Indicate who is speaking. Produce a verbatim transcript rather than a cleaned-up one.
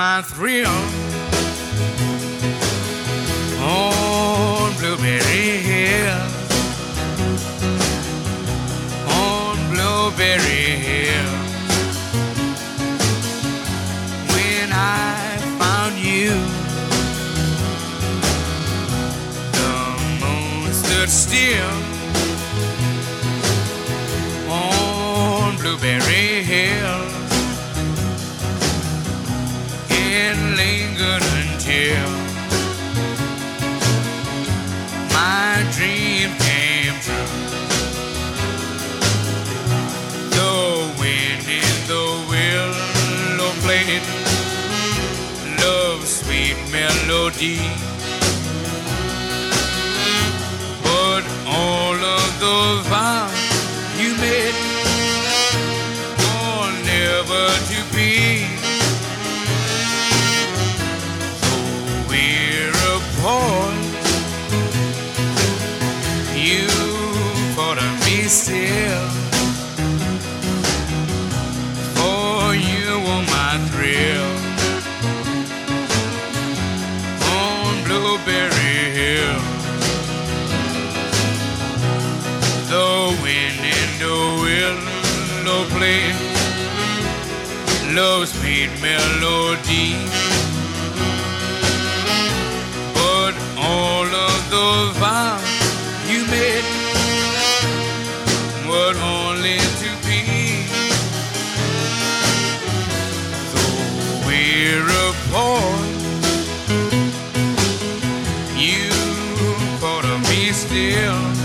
Speaker 1: my thrill on Blueberry Hill, on Blueberry Hill. When I found you, the moon stood still on Blueberry Hill. It lingered until my dream came true. The wind in the willow played love's sweet melody, but all of the vows you made were never to be. You thought of me still, for you were my thrill on Blueberry Hill. The wind and the willow played love's sweet melody, but all of the vows you made were only to be. Though we're apart, you thought of me still,